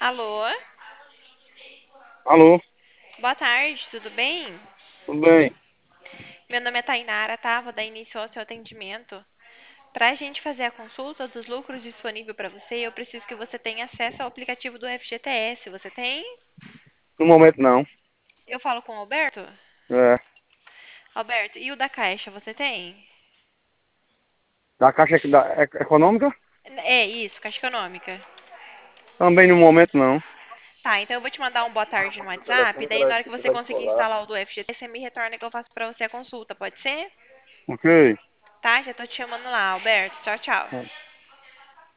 Alô? Alô, Boa tarde, tudo bem? tudo bem? Meu nome é Tainara, tá? Vou dar início ao seu atendimento. Para a gente fazer a consulta dos lucros disponível para você, eu preciso que você tenha acesso ao aplicativo do FGTS. Você tem? No momento não. Eu falo com o Alberto? É, Alberto, e o da Caixa, você tem? da Caixa Econômica? É isso, Caixa Econômica. Também no momento não. Tá, então eu vou te mandar um boa tarde no O WhatsApp, telefone daí para na hora que você para conseguir escolar. instalar o do FGTS, você me retorna que eu faço para você a consulta, pode ser? Ok. Tá? Já tô te chamando lá, Alberto. Tchau, tchau.